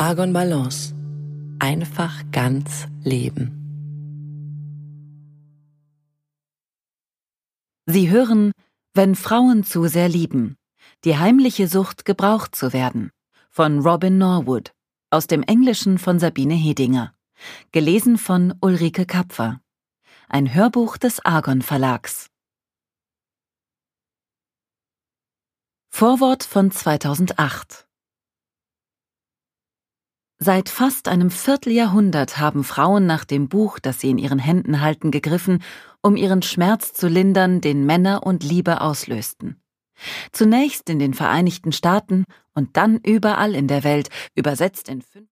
Argon Balance. Einfach ganz leben. Sie hören »Wenn Frauen zu sehr lieben« Die heimliche Sucht, gebraucht zu werden, von Robin Norwood, aus dem Englischen von Sabine Hedinger, gelesen von Ulrike Kapfer. Ein Hörbuch des Argon Verlags. Vorwort von 2008. Seit fast einem Vierteljahrhundert haben Frauen nach dem Buch, das sie in ihren Händen halten, gegriffen, um ihren Schmerz zu lindern, den Männer und Liebe auslösten. Zunächst in den Vereinigten Staaten und dann überall in der Welt, übersetzt in 5